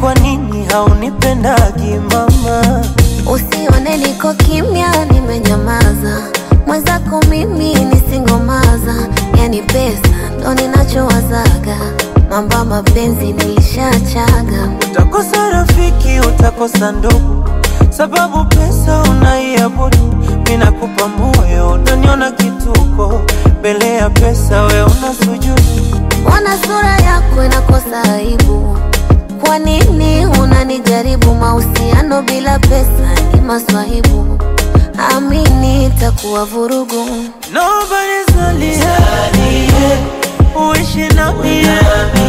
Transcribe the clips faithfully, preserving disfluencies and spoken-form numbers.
kwa nini haunipendagi mama? Usione niko kimya nimenyamaza, mwenzako mimi nisingomaza. Yani pesa ndo ninachowazaga, mambo mapenzi nilishachaga. Utakosa rafiki, utakosa ndugu, sababu pesa unaiabudu. Mina kupa moyo, unaniona kituko, mbele ya pesa we unasujudu. Wana sura yako inakosa aibu, kwa nini unanijaribu? Mahusiano bila pesa ni maswahibu, amini itakuwa vurugu. Nobody's only here, uishi na mie.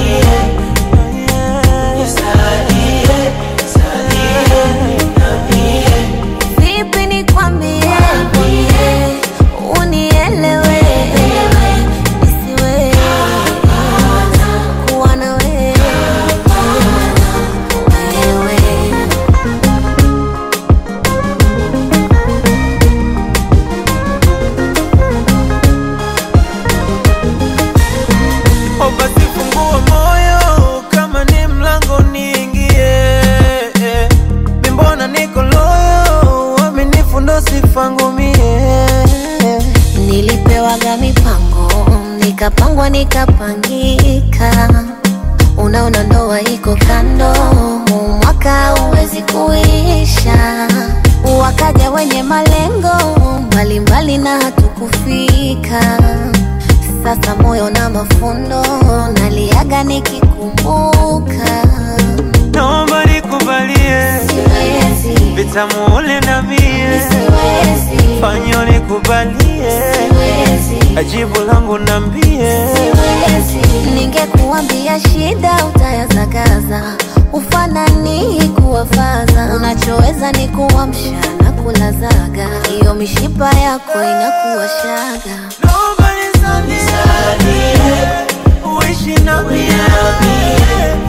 Vipi nikwambie, unielewe, nisiwe kuwa na wewe. O basi fungua moyo, kama ni mlango niingie. Mbona niko loyo, uaminifu ndo sifa ngumie. Nilipewaga mipango, nikapangwa nikapangika. Unaona ndoa iko kando, mwaka uwezi kuisha. Wakaja wenye malengo mbalimbali na hatukufika. Sasa moyo na mafundo, naliaga nikikumbuka. Naomba nikubalie, Siwezi, vitamu ule na mie. siwezi, Fanyo nikubalie, siwezi, ajibu langu nambie. siwezi. Ningekuambia shida utayazagaza, ufanani kuwafaza. Unachoweza ni kuamsha na kulazaga, hiyo mishipa yako inakuwa shaga. Nobody's on this side, uishi na mie.